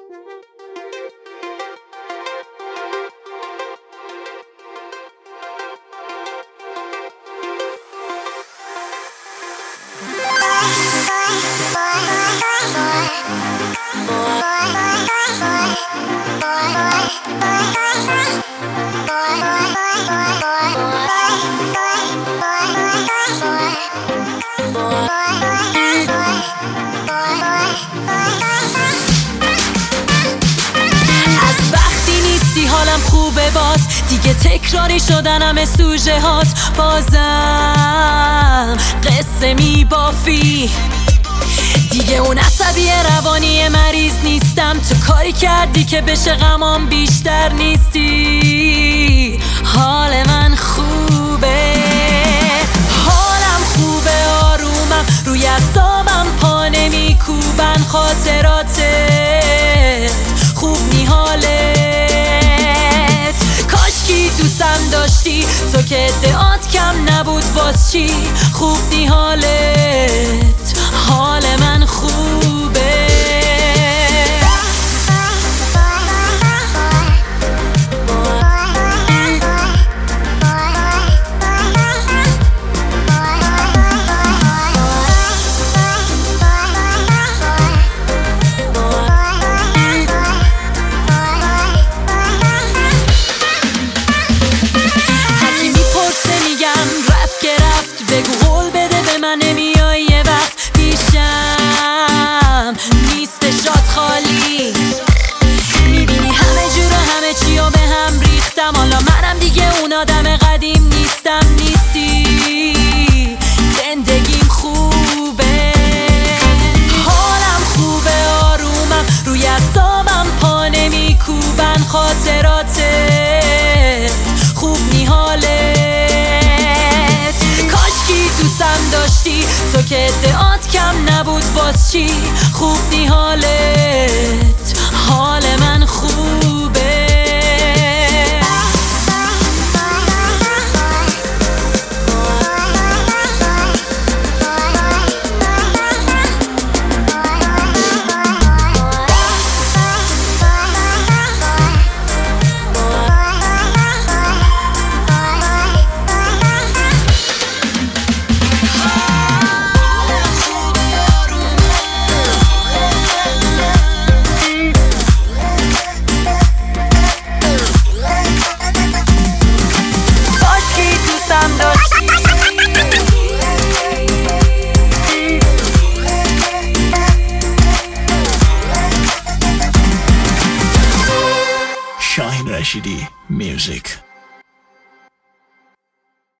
حالم خوبه باز دیگه تکراری شدن همه سوژه هات بازم قصه میبافی دیگه اون عصبی روانی مریض نیستم تو کاری کردی که بشه غمام بیشتر نیستی حال من خوبه حالم خوبه آرومم روی اعصابم پا نمیکوبن خاطراتت خوب نی حالت کاشکی دوستم داشتی تو که ادعات کم نبود باز چی خوب نی حالت حال من خوبه بگو قول بده به من نمیای یه وقت پیشم نیست شاد خالی میبینی همه جور همه چی و به هم ریختم حالا منم دیگه اون آدم قدیم نیستم نیستی زندگیم خوبه حالم خوبه آرومم روی اعصابم پا نمیکوبن خاطراتت خوب نی حالت دوستم داشتی تو که ادعات کم نبود باز چی خوب نی حالت حال من خوبه Shaheen Rashidi Music.